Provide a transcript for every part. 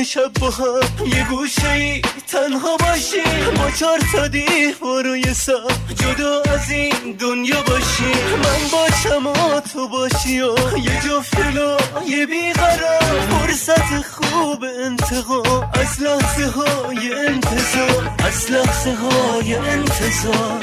شب با هم یه گوشه ای تنها باشیم، با 4 تا دیوار و یه سر جدا از این دنیا باشیم. من باشم و تو باشی و یه جفت لایه بیقرار، فرصت خوب انتقام از لحظه های انتظار، از لحظه های انتظار.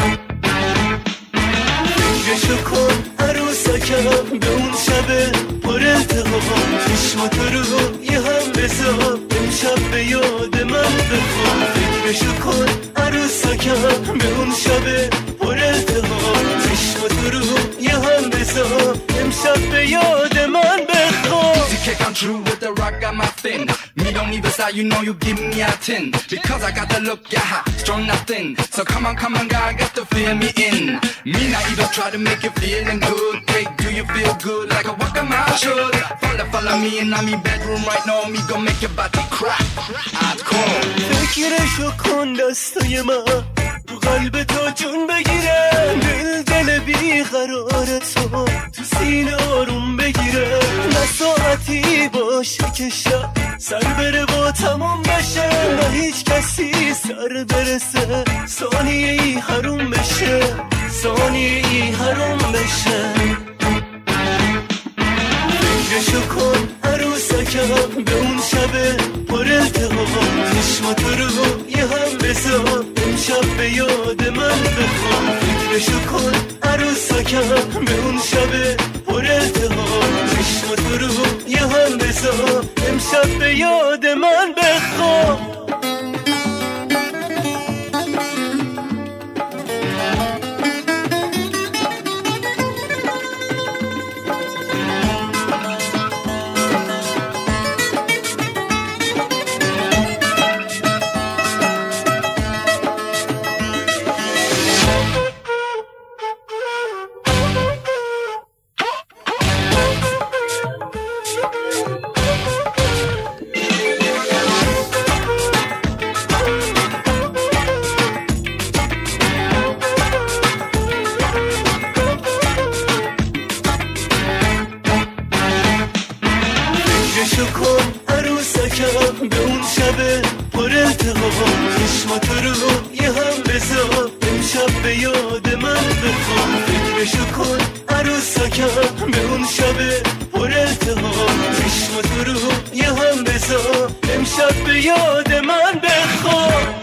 فکرشو کن عروسکم به اون شب پر التقام، چشماتو رو یه هم بذار امشب به یاد من بخوام. فکرشو کن عروسکم به اون شب پر التقام، چشماتو رو یه هم بذار امشب به یاد من بخوام. Easy kick, I'm true with the rock, got my fin. Me don't even style, you know you give me a 10. Because I got the look, yeah, hot, strong, nothing. So come on, God, got to feel me in. Me not even try to make you feeling good. Hey, do you feel good like a walk on my should? Follow me in my bedroom right now. Me gon' make your body crack. Hardcore. فکرشو کن دستای من تو قلب تو جون بگیره، دل بیقرار تو سینه آروم بگیره. نه ساعتی باشه که شب سر بره و تموم بشه، نه هیچ کسی سر برسه ثانیه ای حروم بشه، ثانیه ای حروم بشه. فکرشو کن عروسکم به اون شب پر التقام، چشماتو رو یه هم بذار امشب به یاد من بخوام. فکرشو کن عروسکم به اون شب پر التقام، چشماتو رو یه هم بذار امشب به یاد من بخوام. فکرشو کن عروسکم به اون شب پر التقام، چشماتو رو یه هم بذار امشب به یاد من بخوام. فکرشو کن عروسکم به اون شب پر التقام، چشماتو رو یه هم بذار امشب به یاد من بخوام.